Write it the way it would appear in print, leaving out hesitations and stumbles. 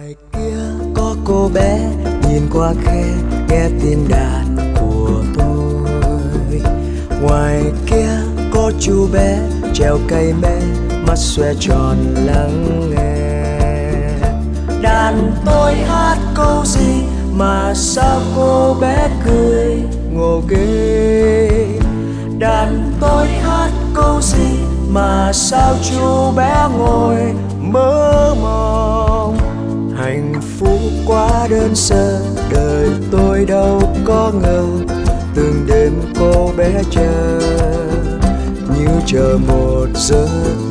Ngoài kia có cô bé nhìn qua khe nghe tiếng đàn của tôi. Ngoài kia có chú bé treo cây mê mắt xoe tròn lắng nghe. Đàn tôi hát câu gì mà sao cô bé cười ngô ghê. Đàn tôi hát câu gì mà sao chú bé ngồi mơ mộng. Hạnh phúc quá đơn sơ đời tôi đâu có ngờ, từng đêm cô bé chờ như chờ một giấc